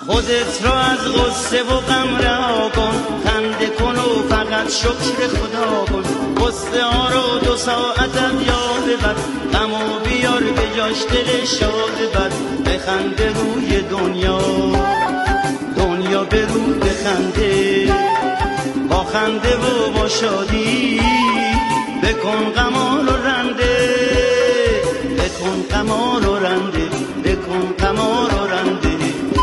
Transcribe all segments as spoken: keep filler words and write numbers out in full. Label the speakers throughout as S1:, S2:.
S1: خودت را از غصه و غم رها کن، خنده کن و فقط شکر خدا کن. غصه ها رو دو ساعتت یاد بر، غم و بیار به جاش دل شاد بر. بخنده روی دنیا، دنیا به رو بخنده، با خنده و با شادی بکن غمان و رنده، بکن غمان و رنده، بکن غمان و رنده.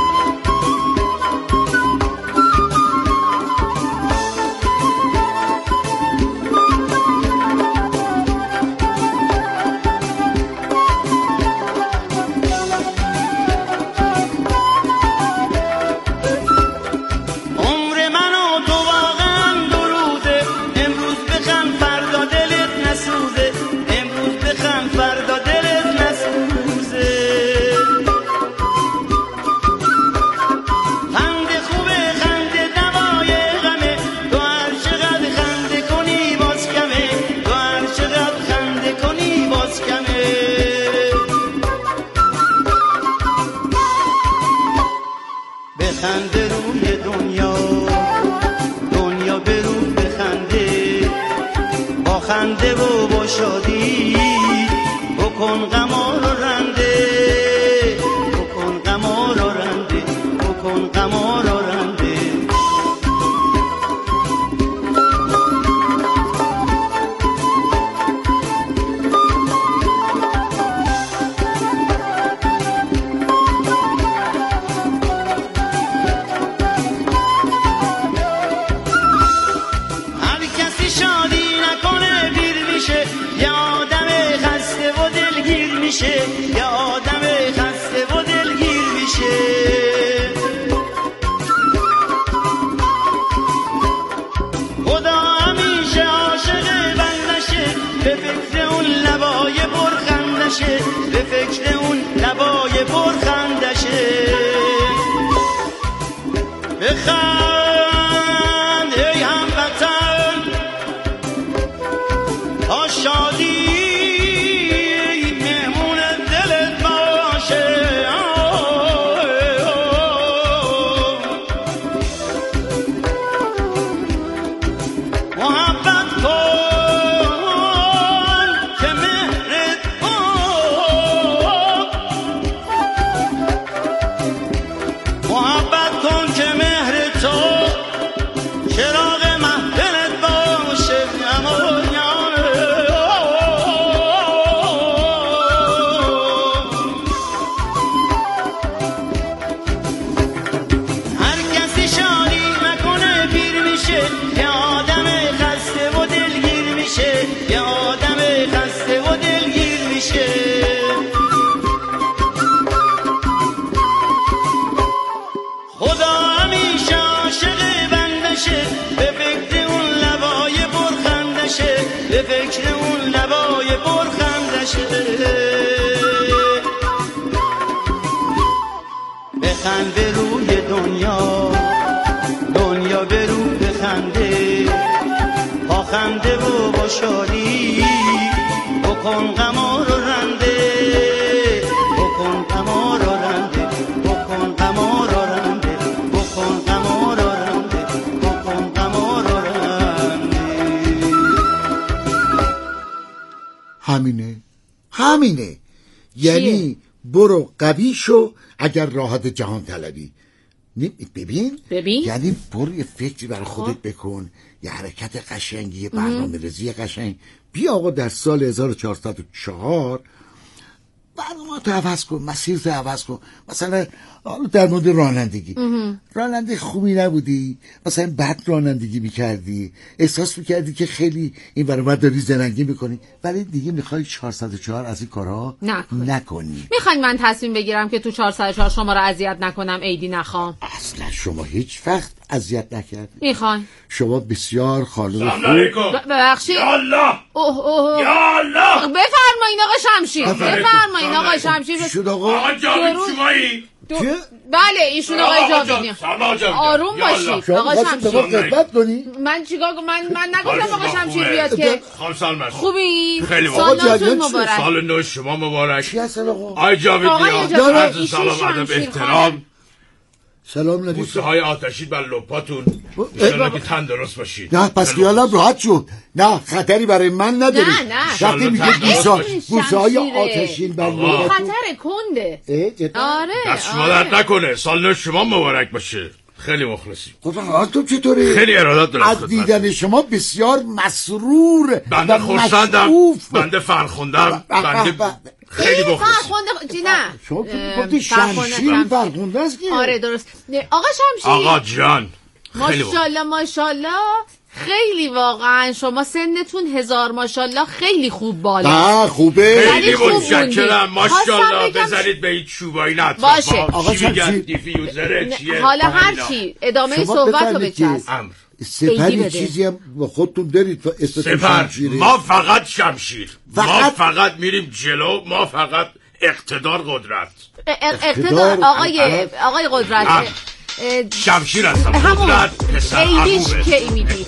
S1: بخنده روی دنیا، دنیا به رو بخنده، با خنده و با شادی بکن غمان و رنده، بکن غمان و رنده، بکن غمان و رنده. یه آدم خسته و دلگیر میشه، خدا همیشه عاشق بندشه، به فکر اون لبای پرخندشه، به فکر اون لبای پرخندشه. بخند ای هموطن تا شادی به فکر اون لبای پرخندشه. بخنده روی دنیا، دنیا به رو بخنده، با خنده و با شادی بکن غمان و رنده، بکن غمان و رنده، بکن غمان و رنده، بکن غمان و رنده، بکن غمان و رنده.
S2: همینه همینه، یعنی برو قوی شو اگر راحت جهان طلبی. ببین
S3: ببین
S2: یعنی برو یه فکری برای خودت بکن، یه حرکت قشنگی، یه برنامه ریزی قشنگ. بیا آقا در سال هزار و چهارصد و چهار برنامه تو عوض کن، مسیر تو عوض کن. مثلا حالا در مورد رانندگی، راننده خوبی نبودی، مثلا بد رانندگی میکردی، احساس میکردی که خیلی این برابر داری زرنگی میکنی، ولی دیگه میخوای چهارصد و چهار از این کارها نکنی, نکنی.
S3: میخواین من تصمیم بگیرم که تو چهارصد و چهار شما رو اذیت نکنم؟ عیدی نخوام.
S2: اصلا شما هیچ وقت اذیت نکردی.
S3: میخواین
S2: شما بسیار خانم خوب.
S3: ببخشید.
S4: یا الله،
S3: اوه اوه
S4: یا الله،
S3: بفرمایید آقا شمشیر، بفرمایید آقا شمشیر.
S2: شد آقا؟
S4: آقا جاوید شمایی؟
S3: دو... بله ایشون آقای جاویدی. آروم باشید آقا شمشیر.
S2: خدمت کنی؟
S3: من چیکار من من نگفتم آقا شمشیر بیاد که.
S4: خانم سلمت
S3: خوبی؟
S4: خیلی
S3: سال نوتون مبارک.
S4: سال نو شما مبارک.
S2: چی هستن آقا؟
S4: آقای جاویدی عرض سلام ادب احترام.
S2: سلام ندید.
S4: بوسه های آتشین بر لپاتون. انشالله که تندرست باشید.
S2: نه پس خیالم راحت شد. نه خطری برای من نداری.
S3: نه نه
S2: وقتی میگه بوسه های آتشین بر لپاتون
S3: خطر کنده. آره
S4: دست شما درد نکنه. سال نو شما مبارک باشه. خیلی مخلصی.
S2: خب حالتون چطوره؟
S4: خیلی ارادت دارم.
S2: از دیدن شما بسیار مسرور.
S4: بنده خرسندم. بنده فرخوندم. بنده خیلی مخلصی.
S3: فرخونده نه.
S2: شما گفتی شمشیر فرخونده است که؟
S3: آره درست. آقا شمشیر.
S4: آقا جان.
S3: ماشاءالله ماشاءالله. خیلی واقعا شما سنتون هزار ماشاءالله خیلی خوب بالا.
S2: آه خوبه.
S4: خیلی متشکرم. ماشاءالله بزنید به این چوبایی نه.
S3: باشه.
S4: آقا میگن دیفیوزره چیه؟
S3: حالا هر چی ادامه صحبت رو بچسب.
S4: امر.
S2: سپری چیزی هم با خودتون دارید
S4: سپر ما فقط شمشیر. ما فقط میریم جلو. ما فقط اقتدار قدرت.
S3: اقتدار آقای آقای قدرت
S4: شمشیر هستم. قدرت پسر
S3: ایدیش که میدی.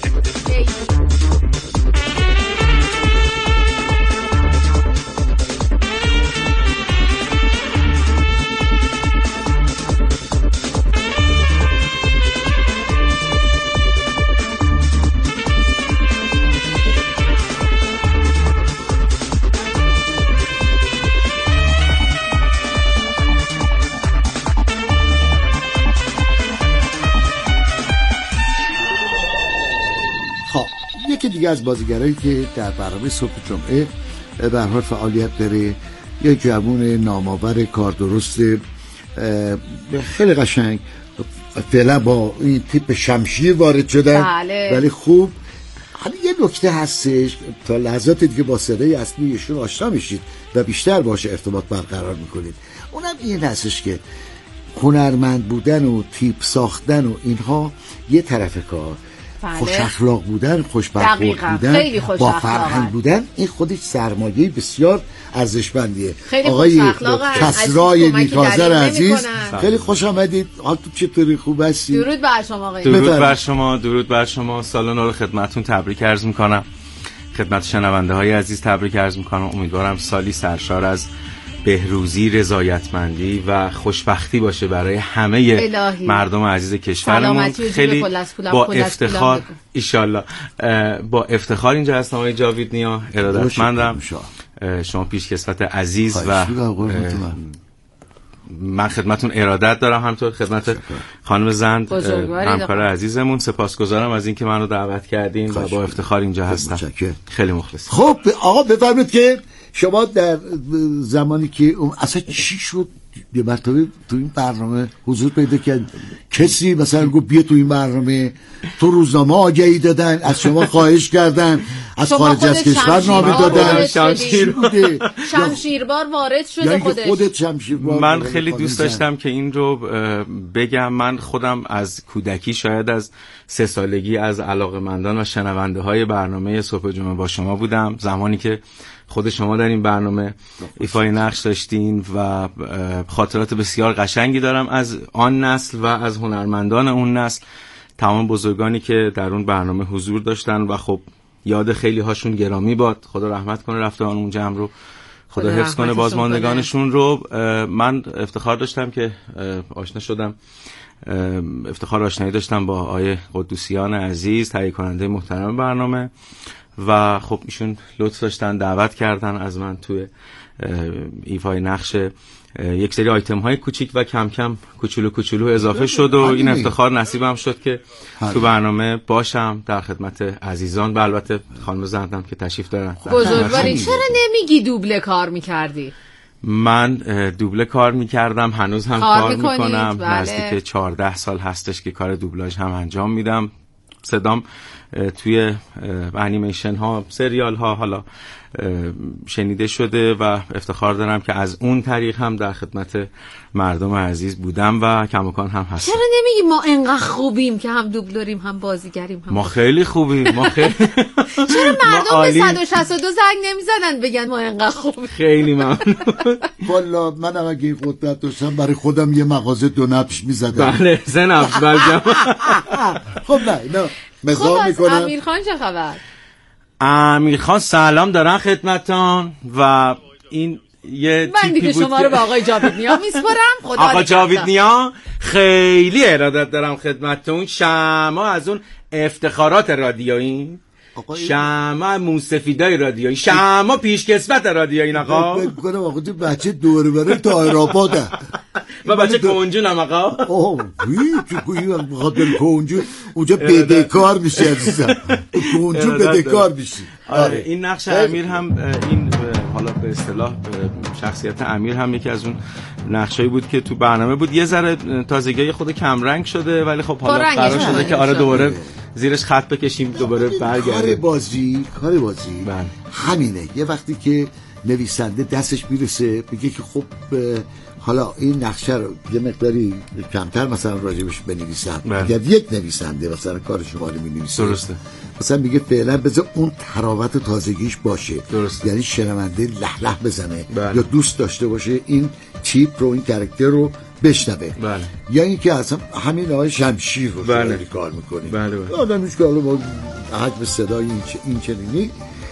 S2: یکی دیگه از بازیگرایی که در برنامه صبح جمعه به هر حال فعالیت داره، یک جوون نامآور کار درست خیلی قشنگ، فعلا با این تیپ شمشیر وارد شدن.
S3: بله.
S2: ولی خوب. حالا یه نکته هستش، تا لحظات دیگه با صدای اصلی ایشون آشنا میشید و بیشتر باشه ارتباط برقرار میکنید. اونم این هستش که هنرمند بودن و تیپ ساختن و اینها یه طرف کار، بله. خوش اخلاق بودن، خوش برخورد بودن، خوش با فرهنگ بودن، این خودش سرمایه بسیار ارزشمندیه. آقای کسرای نیک‌آذر عزیز خیلی خوش آمدید. حالتون چطوری؟ خوب هستی؟
S3: درود بر شما آقای.
S5: درود بر شما، درود بر شما. سال نو رو خدمتتون تبریک عرض می‌کنم. خدمت شنونده های عزیز تبریک عرض می‌کنم. امیدوارم سالی سرشار از بهروزی، رضایتمندی و خوشبختی باشه برای همه الهی. مردم عزیز کشورمون. خیلی با افتخار ایشالله با افتخار اینجا هستم. آقای جاوید نیا ارادتمندم. شما پیشکسوت عزیز و من خدمتون ارادت دارم، همطور خدمت خانم زند همکار عزیزمون. سپاسگزارم از اینکه منو دعوت کردین و با افتخار اینجا هستم. خیلی مخلص.
S2: خب آقا بفرمایید که شما در زمانی که اصلا چی شد یه مرتبه تو این برنامه حضور پیدا کرد؟ کسی مثلا گفت بیا تو این برنامه؟ تو روزنامه آگهی دادن، از شما خواهش کردن، از خارج از کشور نامه دادن؟
S3: شمشیر شمشیربار وارد شده خودش.
S2: خودت شمشیربار.
S5: من خیلی دوست داشتم که این رو بگم. من خودم از کودکی، شاید از سه سالگی، از علاقه‌مندان و شنونده های برنامه صبح جمعه با شما بودم. زمانی که خود شما در این برنامه ایفای نقش داشتین و خاطرات بسیار قشنگی دارم از آن نسل و از هنرمندان اون نسل، تمام بزرگانی که در اون برنامه حضور داشتن و خب یاد خیلی هاشون گرامی باد. خدا رحمت کنه رفتگان اون جمع رو، خدا حفظ کنه بازماندگانشون رو. من افتخار داشتم که آشنا شدم، افتخار آشنایی داشتم با آقای قدوسیان عزیز، تهیه کننده محترم برنامه، و خب ایشون لطف داشتن دعوت کردن از من توی ایفای نقش یک سری آیتم های کوچیک و کم کم کوچولو کوچولو اضافه شد و این افتخار نصیبم شد که تو برنامه باشم در خدمت عزیزان و البته خانم زندم که تشریف دارن.
S3: بزرگواری. چرا نمیگی دوبله کار میکردی؟
S5: من دوبله کار میکردم، هنوز هم کار, کار میکنم. بله. نزدیک چهارده سال هستش که کار دوبلاژ هم انجام میدم. صدام توی انیمیشن ها، سریال ها حالا شنیده شده و افتخار دارم که از اون طریق هم در خدمت مردم عزیز بودم و کماکان هم هستم.
S3: چرا نمیگی ما انقدر خوبیم که هم دوبلوریم هم بازیگریم هم؟
S5: ما خیلی خوبیم. ما خیلی
S3: چرا مردم به صد و شصت و دو زنگ نمیزنن بگن ما انقدر خوبیم؟
S5: خیلی ممنون.
S2: والا منم اگه این قدرت داشتم برای خودم یه مغازه دو نبش میزدم.
S5: بله سه نبش بلجم.
S2: خب نه نه مزار میکنم.
S3: خب از امیرخان چه خبر؟
S5: امیرخان سلام دارن خدمتان و این یه
S3: من دیگه شما رو به آقای جاوید نیا میسپرم. خدا
S5: آقا جاوید نیا خیلی ارادت دارم خدمتتون. شما از اون افتخارات رادیویی، شما موسفیدای رادیویی، شما پیشکسوت رادیویی آقا.
S2: فکر کنم آقا تو بچه دوره بره تایرآباده
S5: و بچه کنجون هم آقا.
S2: اوه چه کویی بخاطر کنجون اونجا بدهکار میشه عزیزم. کنجون بدهکار میشی.
S5: آره این نقش امیر هم این حالا به اصطلاح شخصیت امیر هم یکی از اون نقشایی بود که تو برنامه بود. یه ذره تازگی خود کم رنگ شده ولی خب حالا قرار شده که آره دوباره زیرش خط بکشیم دوباره برگردیم.
S2: کار بازی کار بازی
S5: بله.
S2: همینه. یه وقتی که نویسنده دستش میرسه بگه که خب حالا این نقشه رو یه مقداری کمتر مثلا راجبش بنویسم، اگر یک نویسنده مثلا کار شما رو می‌نویسه
S5: درسته
S2: مثلا میگه فعلا بذار اون تراوت تازگیش باشه،
S5: درسته.
S2: یعنی شنونده لح لح بزنه
S5: بله.
S2: یا دوست داشته باشه این تیپ رو این کاراکتر رو بشنوه
S5: بله.
S2: یا اینکه اصلا همین آقای شمشیر رو
S5: بله.
S2: خیلی کار میکنه
S5: بله بله.
S2: آدمش که حالا با حجم صدای این, چ... این چنینی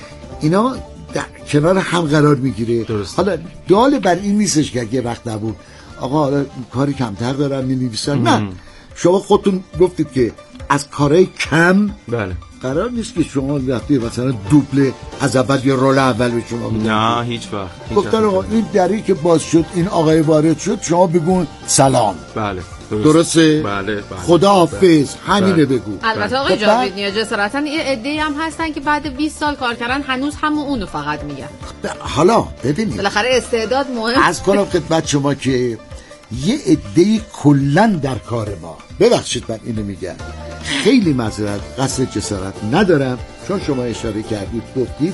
S2: اینا در کنار هم قرار میگیره. حالا دال بر این نیستش که یه وقت نبود آقا حالا کاری کمتر دارم می‌نویسن، نه شما خودتون گفتید که از کارهای کم
S5: بله
S2: قرار نیست که شما وقتی مثلا دوبله از اول یا رول اول به شما بدید.
S5: نه هیچ وقت.
S2: گفتن آقا این دری که باز شد این آقای وارد شد شما بگون سلام.
S5: بله درست.
S2: درسته؟
S5: بله بله.
S2: خدا حافظ همینه
S5: بله.
S2: بگو.
S3: البته آقای جاوید نیا جسارتا یه عده‌ای هم هستن که بعد بیست سال کار کردن هنوز همون اونو فقط میگن.
S2: حالا ببینید
S3: بالاخره استعداد مهم.
S2: از کنم خدمت شما که یه عده‌ای کلن در کار ما، ببخشید من اینو میگم خیلی معذرت قصد جسارت ندارم چون شما اشاره کردید گفتید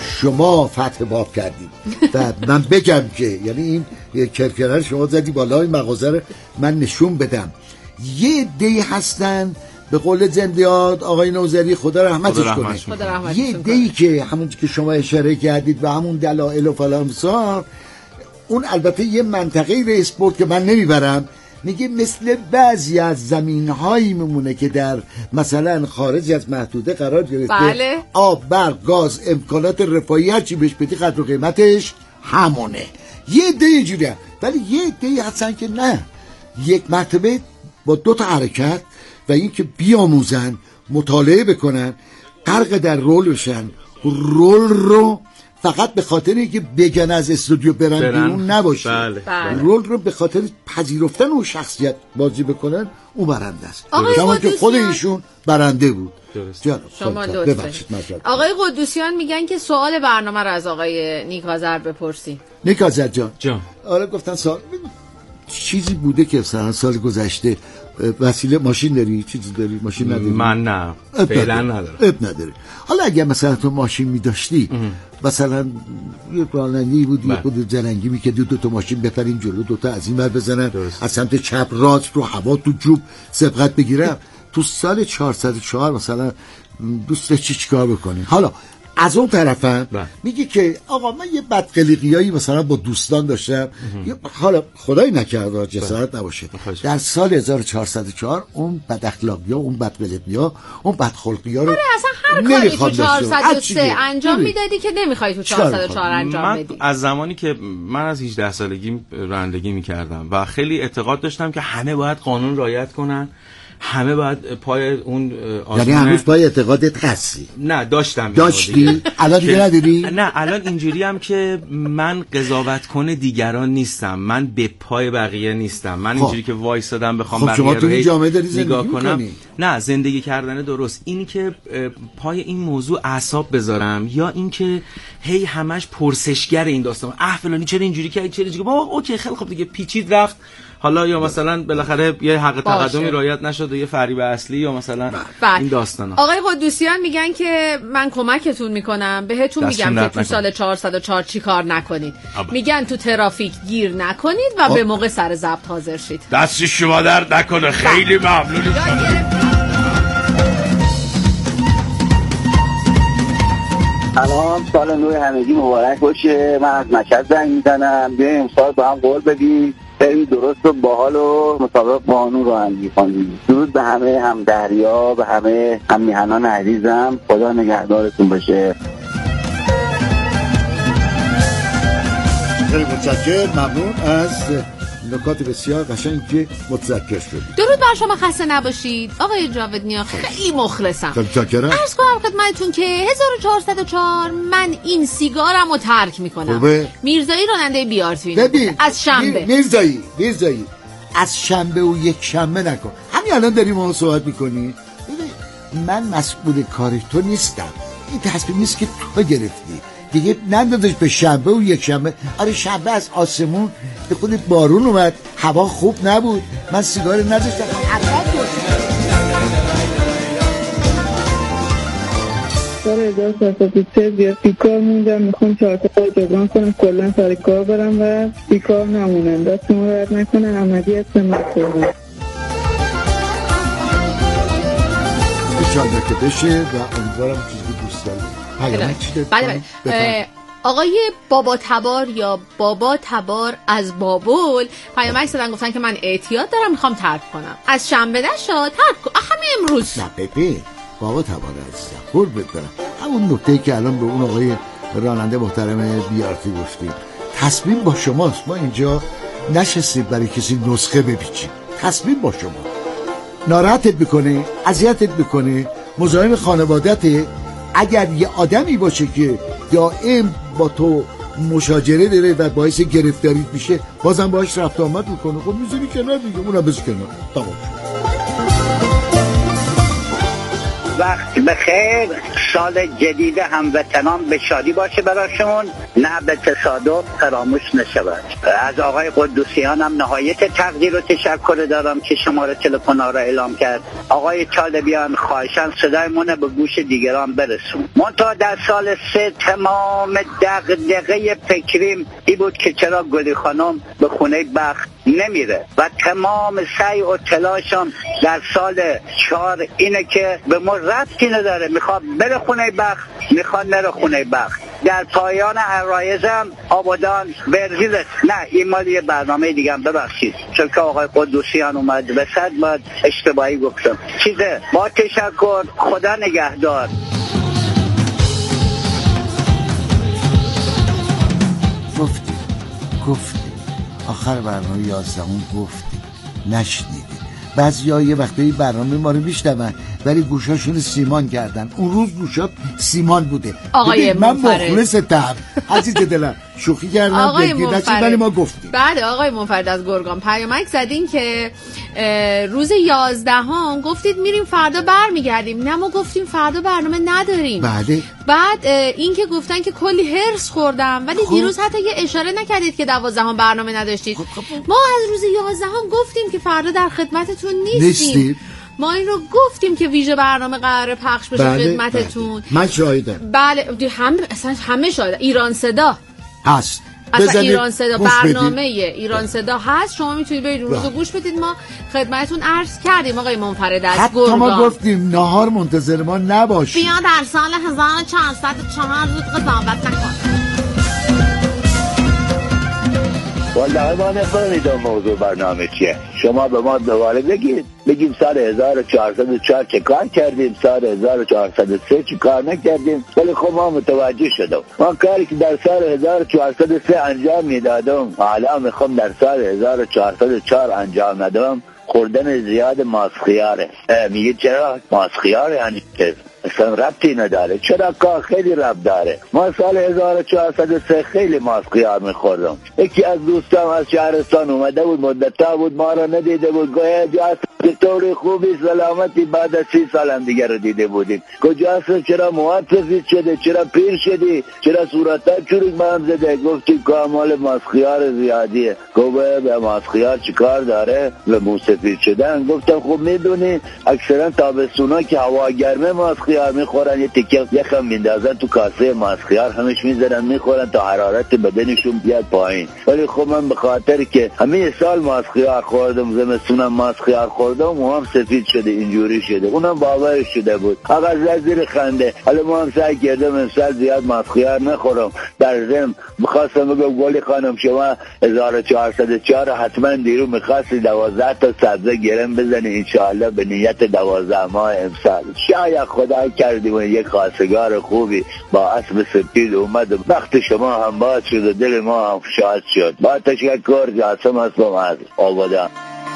S2: شما فتح باب کردید و من بگم که یعنی این کرکره شما زدی بالای مغازه رو من نشون بدم. یه عده‌ای هستن به قول زندیات آقای نوذری خدا رحمتش کنه، یه عده‌ای که همون که شما اشاره کردید و همون دلایل و فلان سار اون البته یه منطقه ریس برد که من نمیبرم، میگه مثل بعضی از زمین‌هایی میمونه که در مثلا خارج از محدوده قرار گرفته
S3: بله.
S2: آب، برق، گاز، امکانات رفاهی هر چی بهش بدی قدر و قیمتش همونه. یه عده اینجوریه ولی یه عده هستن که نه، یک مرتبه با دو تا حرکت و این که بیاموزن مطالعه بکنن غرق در رول بشن، رول رو فقط به خاطر اینکه بگن از استودیو برن بیرون نباشه،
S5: بله.
S3: بله.
S2: رول رو به خاطر پذیرفتن اون شخصیت بازی بکنن اون برنده است.
S3: شما
S2: که خود ایشون برنده بود.
S3: شما لطفه. آقای قدوسیان میگن که سوال برنامه رو از آقای نیک آذر بپرسی.
S2: نیک آذر جان
S5: جان
S2: آره گفتن سال چیزی بوده که مثلا سال گذشته وسیله ماشین داری چیزی داری ماشین نداری؟
S5: من نه فعلا ندارم.
S2: اب نداره. حالا اگه مثلا تو ماشین می داشتی مثلا یه رانندگی بود یه خود زرنگی میکردی دو تا ماشین بپرین جلو دو تا از این ور بزنن درست. از سمت چپ راست رو هوا تو جوب سبقت بگیرم تو سال چهارصد و چهار مثلا دوست داشتی چیکار بکنی؟ حالا از اون طرفم میگه که آقا من یه بدقلقیایی مثلا با دوستان داشتم حالا خدایی نکرده جسارت نباشه در سال هزار و چهارصد و چهار اون بد اخلاقی‌ها اون بدقلقی‌ها اون بدخلقی‌ها رو
S3: آره اصلا هر کاری تو چهارصد و سه انجام میدادی که نمیخوای تو چهارصد و چهار انجام
S5: من
S3: بدی.
S5: از زمانی که من از هجده سالگی رانندگی میکردم و خیلی اعتقاد داشتم که همه باید قانون رعایت کنن، همه باید پای اون آزمون.
S2: یعنی هنوز پای اعتقادت هستی؟
S5: نه داشتم.
S2: داشتی؟ الان دیگه نداری؟
S5: نه الان اینجوری هم که من قضاوت کنه دیگران نیستم، من به پای بقیه نیستم، من اینجوری که وایسادم بخوام
S2: خب
S5: بقیه رو
S2: جامعه داری
S5: نگاه کنم
S2: میکنی.
S5: نه زندگی کردن درست اینی که پای این موضوع اعصاب بذارم یا اینکه هی همش پرسشگر این داستان اه فلانی چرا اینجوری کردی چرا اینجوری بابا اوکی خیلی خوب دیگه پیچید رفت حالا یا مثلا بالاخره یه حق تقدمی رعایت نشد و یه فریب اصلی یا مثلا
S3: بله.
S5: این داستانا.
S3: آقای قدوسیان میگن که من کمکتون میکنم بهتون میگم که تو سال چهارصد و چهار چی کار نکنید ابا. میگن تو ترافیک گیر نکنید و آه. به موقع سر ضبط حاضر شید.
S4: دست شما درد نکنه خیلی ممنون.
S6: سلام سال نو همگی مبارک باشه. من از مشهد زنگ میزنم بیایم امسال با هم قول بدیم بریم درست و باحال و مطابق قانون رو هم کنیم. درود به همه همدریا به همه هم میهنان عزیزم، خدا نگهدارتون باشه.
S2: خیلی متشکرم، ممنون از نکات بسیار قشنگ که متذکر شدید.
S3: درود بر شما، خسته نباشید آقای جاودنیا، خیلی مخلصم.
S2: متشکرم.
S3: عرض کنم خدمتتون که هزار و چهارصد و چهار من این سیگارم رو ترک میکنم.
S2: خوبه.
S3: میرزایی راننده بی آر تی
S2: ببین
S3: از شنبه.
S2: میرزایی میرزایی از شنبه و یک شنبه نکن. همین الان داریم ما صحبت میکنی. ببین من مسئول کار تو نیستم. این تصمیم نیست که تو گرفتی. دیگه نندازش به شنبه و یک شنبه. آره شنبه از آسمون به خود بارون اومد، هوا خوب نبود، من سیگار نذاشتم.
S7: سال هزار و سیصد و سه زیاد بیکار موندم، میخوام چهار تا کار جبران کنم کلا سر کار برم و بیکار نمونم. دست ما رد نکنه. احمدی هستم مصطفی.
S2: انشالله که بشه و امیدوارم چیزی دوست دارم.
S3: بله بله. آقای بابا تبار یا بابا تبار از بابل پیامک زدن گفتن که من اعتیاد دارم میخوام ترک کنم. از شنبه نشد ترک کن همه امروز.
S2: نه ببین بابا تبار عزیزم قربونت برم، همون نکته‌ای که الان به اون آقای راننده محترم بیارتی گفتیم، تصمیم با شماست. ما اینجا نشستیم برای کسی نسخه بپیچیم. تصمیم با شما. ناراحتت میکنه، اذیتت میکنه، مزاحم خانوادته. اگر یه آدمی باشه که دائم با تو مشاجره داره و باعث گرفتاریت میشه، بازم باهاش رفت آمد میکنه، خب میذاری کنار دیگه، اونم بذار کنار. تمام.
S8: وقت بخیر. سال جدید هموطنان به شادی باشه براشون، نه به تصادف فراموش نشود. از آقای قدوسیان هم نهایت تقدیر و تشکر دارم که شماره تلفن ها را اعلام کرد. آقای طالبیان خواهشاً صدایمون به گوش دیگران برسون. منتها در سال سه تمام دغدغه فکریم ای بود که چرا گلی خانم به خونه بخت نمیره و تمام سعی و تلاشم در سال چهار اینه که به ما ربطی نداره، میخواد بره خونه بخت، میخواد نره خونه بخت. در پایان عرایزم آبادان ورزیلت، نه این مال یه برنامه دیگه هم ببخشید چون که آقای قدوسیان اومد وسط باید اشتباهی گفتم چیزه. با تشکر، خدا نگهدار.
S2: گفتی گفتی آخر برنامه یازدهم گفتی نشنیدی. بعضیا یه وقتی برنامه ما رو میشنون ولی گوشاشون سیمان کردن. اون روز گوشات سیمان بوده.
S3: آقای
S2: من
S3: منفرد
S2: مخلصتم عزیز دلم، شوخی کردم.
S3: آقای منفرد
S2: ولی ما گفتیم.
S3: بعد آقای منفرد از گرگان پیامک زدین که روز یازدهم گفتید میریم فردا برمیگردیم. نه ما گفتیم فردا برنامه نداریم.
S2: بله.
S3: بعد این که گفتن که کلی هرس خوردم ولی خب. دیروز حتی یه اشاره نکردید که دوازدهم برنامه نداشتید. خب خب. ما از روز یازدهم گفتیم که فردا در خدمتتون نیستیم. نیستید. ما این رو گفتیم که ویژه برنامه قراره پخش بشه بله، خدمتتون.
S2: بله. من شاهدم.
S3: بله هم اصلا همه شاهدن. ایران صدا
S2: هست.
S3: اصلا ایران صدا برنامه ایران صدا هست. شما میتونید برید اون روزو گوش بدید. ما خدمتتون عرض کردیم آقای منفرد از گرگان.
S2: حتی ما گفتیم نهار منتظر ما نباشید.
S3: بیا در سال هزار و چهارصد و چهار زود قضاوت نکن.
S6: والله ما نفهمیدم موضوع برنامه چیه. شما به ما دوباره بگید، بگیم سال هزار و چهارصد و چهار چه کار کردیم، سال هزار و چهارصد و سه چه کار نکردیم. ولی خب ما متوجه شدم ما کاری که در سال هزار و چهارصد و سه انجام میدادم حالا میخوام در سال هزار و چهارصد و چهار انجام ندم. خوردن زیاد ماسخیاره. میگه چرا ماسخیاره؟ یعنی که اصلا ربطی نداره. چرا کار خیلی ربط داره. ما سال هزار و چهارصد و سه خیلی ماسخیار میخوردم. یکی از دوستان از شهرستان اومده بود، مدتا بود ما را ندیده بود. گویا جاست طوری خوبی سلامتی بعد از سی سال هم دیگه رو دیده بودیم. کجاست؟ چرا مواد سفید شده؟ چرا پیر شدی؟ چرا صورتت چروک به هم زده؟ گفتی کامل ماسخیار زیادیه. گفت به ماسخیار چیکار داره؟ به مو سفید شدن. گفتم خب میدونی اکثرا تابستونا که هوا گرمه ماسخیار میخورن، یه تیکه یخم میندازن تو کاسه ماسخیار همش میذارن میخورن تا حرارت بدنشون بیاد پایین. ولی خب من به خاطر که همه سال ماسخیار خوردم، زمستونم ماسخیار خوردم، خدا موام سفید شده اینجوری شده. اونم باورش شده بود. آقا زیر خنده. حالا ما هم سعی کردم امسال زیاد مسخیار نخورم. در ضمن می‌خواستم بگم گلی خانم شما هزار و چهارصد و چهار حتما دیرو می‌خواستی دوازده تا سبزه گرم بزنی انشاءالله به نیت دوازده ماه امسال. شاید خدا کردی و یک خواستگار خوبی با اسب سپید اومد و وقت شما هم باز شد و دل ما هم شاد شد. با تشکر جاسم هستم از آبادان.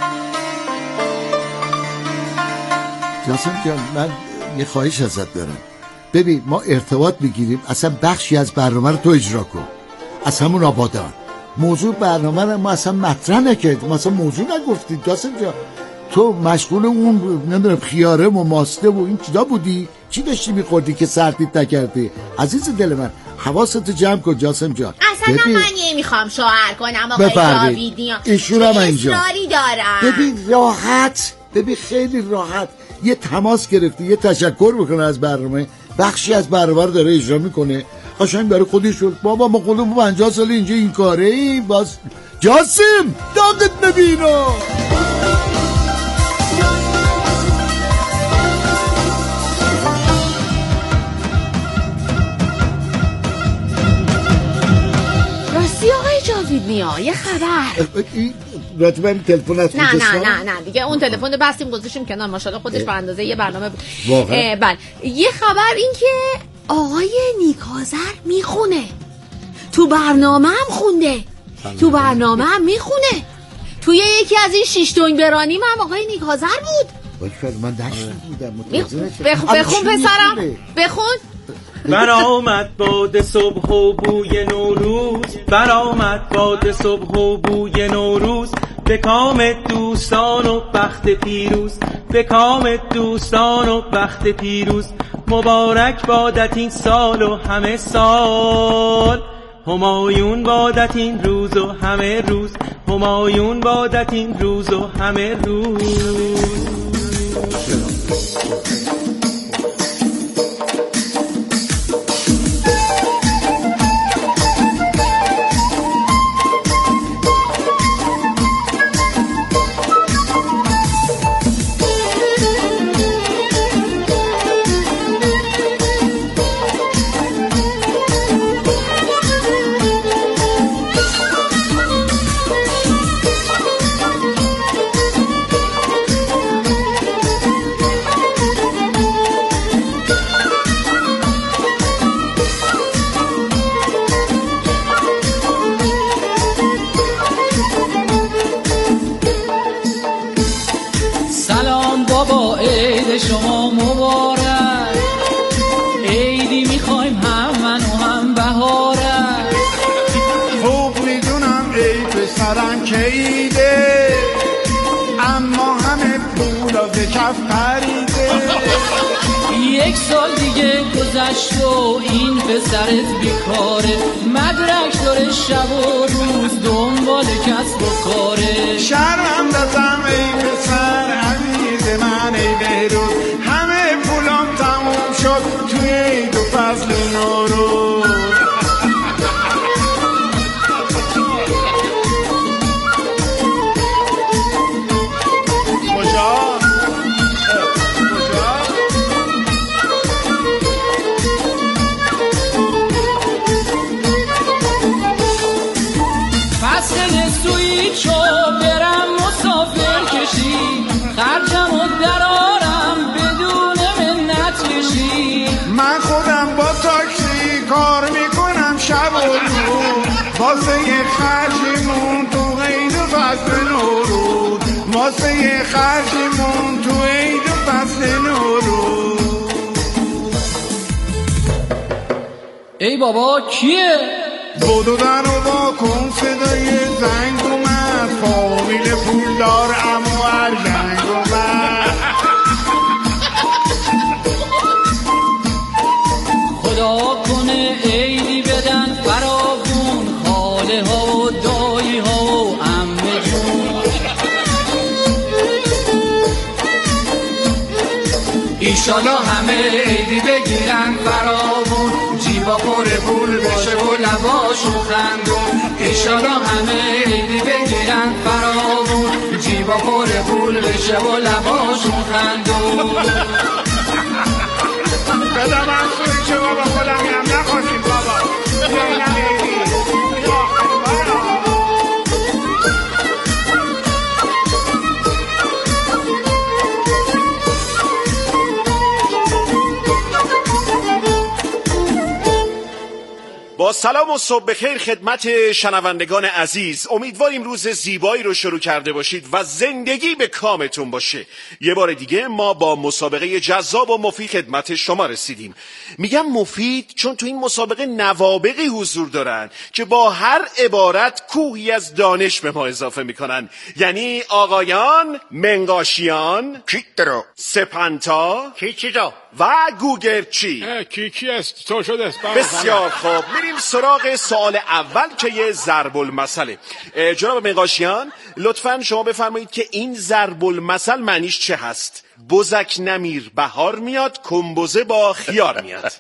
S2: جاسم جان من یه خواهش ازت دارم. ببین ما ارتباط میگیریم اصلا بخشی از برنامه رو تو اجرا کن از همون آبادان. موضوع برنامه رو ما اصلا مطرح نکردیم، ما اصلا موضوع نگفتیم. جاسم جان تو مشغول اون نمیدونم خیاره و ماسته و این چیزا بودی؟ چی داشتی میخوردی که سردیت نکردی؟ عزیز دل من حواستو جمع کن جاسم جان.
S3: اصلا
S2: ببین.
S3: من نمیخوام شوهر کنم آقای جاویدیان.
S2: ایشون هم اینجا
S3: اصراری دارم.
S2: ببین راحت، ببین خیلی راحت یه تماس گرفتی، یه تشکر بکنه از برنامه، بخشی از برنامه رو داره اجرا میکنه قشنگ برای خودش شد. بابا ما خودمون پنجاه سال اینجا این کاره ای باز. جاسم دادت نبینو.
S3: راستی آقای جاویدنیا یه خبر.
S2: راتبه این تلفن هست؟
S3: نه نه نه نه دیگه اون تلفن بستیم گذاشتیم کنار. ماشاءالله خودش به اندازه یه برنامه بود. بله یه خبر این که آقای نیک‌آذر میخونه تو برنامه هم خونده، تو برنامه هم میخونه، توی یکی از این شیش تون برانیم هم آقای نیک‌آذر بود.
S2: باشه من داشتم بودم.
S3: بخون پسرم بخون.
S5: برآمد باد صبح و بوی نوروز، برآمد باد صبح و بوی نوروز، به کام دوستان و بخت پیروز، به کام دوستان و بخت پیروز. مبارک بادت این سال و همه سال، همایون بادت این روز و همه روز، همایون بادت این روز و همه روز.
S9: شما مبارک، عیدی میخوایم هم من و هم بهارک.
S10: خوب میدونم ای پسرم که عیده، اما همه پولا به کف پریده.
S9: یک سال دیگه گذشت و این پسرت بیکاره، مدرک داره شب و روز دنبال کسب و کاره.
S10: شرم دادم ای پسر عزیز من ای بهروز، همه پولام تموم شد توی دو فصل نوروز. واسه خرجمون تو عید و فصل نوروز، واسه خرجمون تو عید و فصل نوروز.
S9: ای بابا کیه؟
S10: بودو در و با کن صدای زنگ اومد، فامیل پولدار امو ارجنگ اومد.
S9: خدا کنه عیدی بدن فراوون، خاله ها و دایی ها و عمه جون. ایشالا همه عیدی بگیرن فراوون، جیبا پر پول بشه و لباشون خندون ایشالا همه عیدی بگیرن فراوون جیبا پر پول بشه و لباشون خندون
S10: بدا من سوری که بابا خودم هم نخواشیم بابا اینم عیدی
S11: با سلام و صبح بخیر خدمت شنوندگان عزیز، امیدواریم روز زیبایی رو شروع کرده باشید و زندگی به کامتون باشه. یه بار دیگه ما با مسابقه جذاب و مفید خدمت شما رسیدیم. میگم مفید چون تو این مسابقه نوابغی حضور دارن که با هر عبارت کوهی از دانش به ما اضافه میکنن، یعنی آقایان منقاشیان،
S4: کیترو،
S11: سپنتا،
S8: کیچیدو
S11: و گوگرچی.
S10: کیکی است تو شده است.
S11: بسیار خوب، میریم سراغ سوال اول که یه ضرب المثله. جناب منقاشیان لطفاً شما بفرمایید که این ضرب المثل معنیش چه هست؟ بزک نمیر بهار میاد، کمبوزه با خیار میاد.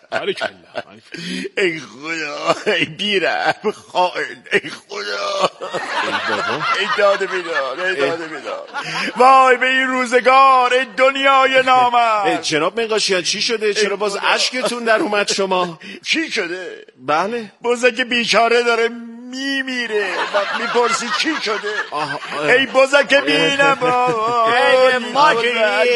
S4: ای خدا، ای بیرم خائن، ای خدا، ای داده بیدار، ای داده بیدار، وای به این روزگار، ای دنیای نامرد.
S11: جناب منقاشیان چی شده؟ چرا باز اشکتون در اومد شما؟
S4: چی شده؟
S11: بله
S4: بزک بیچاره داره میمیره، وقت میپرسی چی شده؟ ای بزک بینم
S8: ای ما که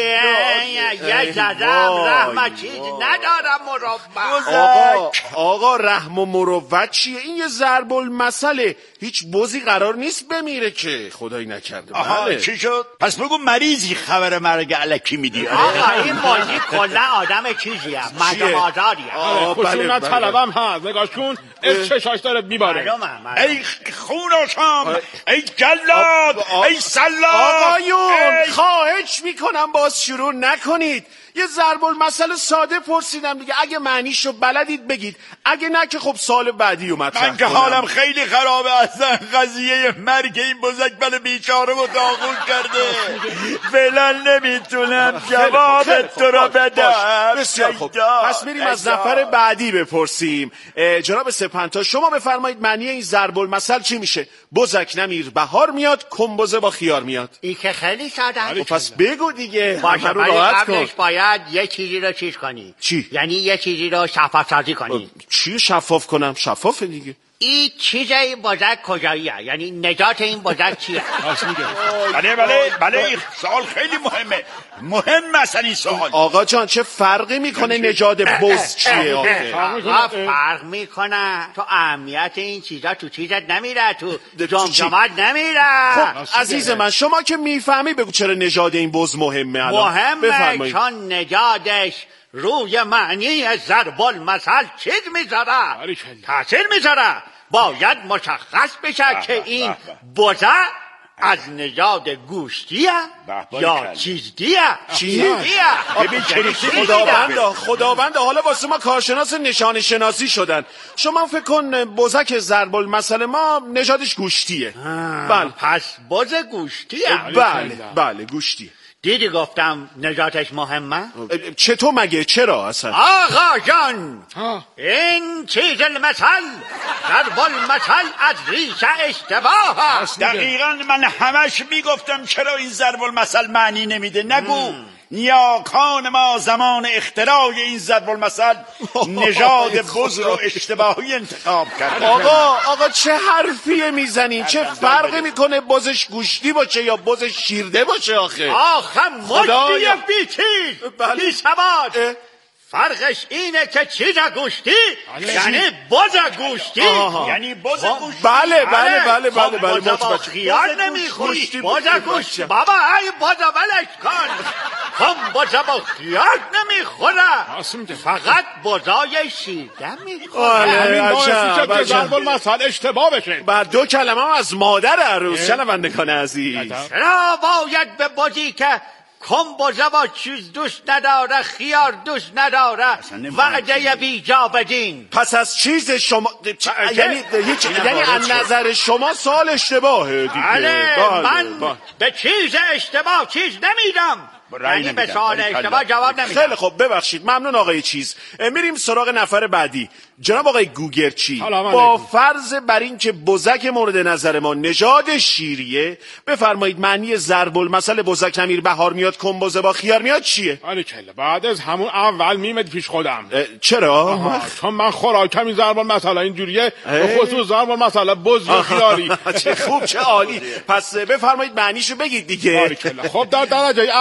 S8: یک زدم رحمت چیز ندارم مروت.
S11: آقا آقا رحم و مروت چیه؟ این یه ضرب المثله، هیچ بزی قرار نیست بمیره که، خدایی نکرده.
S4: بله چی شد؟ پس بگو مریضی خبر مرگ الکی میدی.
S8: آقا این بازی کلا آدم چیزیه، مردم آزادیه.
S10: خشونت طلبم هست، نگاش کن از چشاش داره میباره.
S4: ای خوناشام، ای جلاد، ای سلام.
S11: آقایون خواهش میکنم باز شروع نکنید. یه ضرب المثل ساده پرسیدم دیگه، اگه معنیشو بلدید بگید، اگه نه که خب سال بعدی اومد.
S4: من که حالم خیلی خرابه از قضیه مرگ این بزک بله بیچاره و داغون کرده، فعلا نمیتونم جواب تو رو بدم.
S11: بسیار خوب، پس میریم از نفر بعدی بپرسیم. جناب سپنتا شما بفرمایید معنی این ضرب المثل چی میشه؟ بزک نمیر بهار میاد، کمبوزه با خیار میاد.
S8: این که خیلی ساده است.
S11: پس بگو دیگه.
S8: باشه، ولی قبلش باید یه چیزی رو چیز کنی.
S11: چی؟
S8: یعنی یه چیزی رو شفاف سازی کنی.
S11: چی شفاف کنم؟ شفافه دیگه.
S8: این چیزای بزک کجاییه؟ یعنی نجات این بزک چیه؟
S4: بله بله بله این سوال خیلی مهمه، مهم مثلا این سوال.
S11: آقا جان چه فرقی میکنه نجات بز چیه؟
S8: آقا فرق میکنه، تو اهمیت این چیزا تو چیزت نمیره، تو جمجمت نمیره.
S11: خب عزیز من شما که میفهمی بگو چرا نژاد این بز مهمه الان.
S8: مهمه چون نژادش روی معنی ضرب المثل چیز میذاره، تاثیر میذاره. باید مشخص بشه که این بزه از نژاد گوشتیه یا چیزدیه.
S11: چیزدیه ببین چریکی خداوند خداوند حالا واسه ما کارشناس نشان شناسی شدن. شما فکر کن بزک ضرب المثل ما نژادش گوشتیه.
S8: بله پس بز گوشتیه.
S11: بله بله گوشتیه.
S8: دیدی گفتم نجاتش مهمه؟
S11: چطور مگه؟ چرا اصلا؟
S8: آقا جان این چیز المثل ضرب المثل از ریشه اشتباه است.
S4: دقیقا من همش میگفتم چرا این ضرب المثل معنی نمیده. نگو نیاکان ما زمان اختراع این ضرب المثل نژاد بز رو اشتباهی انتخاب کرد.
S11: آقا آقا چه حرفیه میزنین؟ چه فرقی میکنه بزش گوشتی باشه یا بزش شیرده باشه؟ آخه
S8: آخه مشتی بی چیز بی سواد. فرقش اینه که چیز گوشتی یعنی بز گوشتی،
S4: یعنی بز گوشتی.
S11: بله بله بله بله بله
S8: بز با خیار نمیخوری، بز گوشتی. بابا ای بز ولش کن، هم بز با خیار نمیخوره، فقط بزای شیرده میخوره.
S10: همین باعثی که ضرب المثل اشتباه بشه.
S11: بعد دو کلمه هم از مادر عروس شنوندگان عزیز.
S8: چرا باید به بزی که کمبوزه با چیز دوش نداره، خیار دوش نداره، وعده بی جا بدین؟
S11: پس از چیز شما یعنی یعنی از نظر شما سوال اشتباهه دیگه.
S8: بله من به چیز اشتباه چیز نمیدم،
S4: یعنی به سوال اشتباه جواب نمیدم.
S11: خیلی خب ببخشید، ممنون آقای چیز. میریم سراغ نفر بعدی. جناب آقای گوگرچی، با فرض بر این که بزک مورد نظر ما نژاد شیریه، بفرمایید معنی ضرب المثل بزک امیر بهار میاد کنبوزه با خیار میاد چیه؟
S12: آره کله بعد از همون اول میمد پیش خودم.
S11: چرا؟
S12: چون من خوراکم این ضرب المثل اینجوریه، به خصوص ضرب المثل بز یا خیاری.
S11: چه خوب، چه عالی. پس بفرمایید معنیشو بگید دیگه.
S12: آره کله. خب در درجه